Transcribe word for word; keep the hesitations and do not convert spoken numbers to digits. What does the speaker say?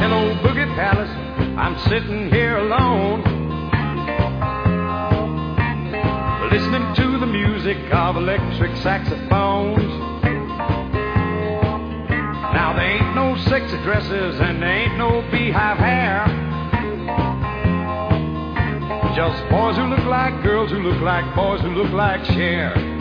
in old Boogie Palace, I'm sitting here alone, listening to the music of electric saxophones. Now there ain't no sexy dresses and there ain't no beehive hair, just boys who look like girls who look like boys who look like Cher.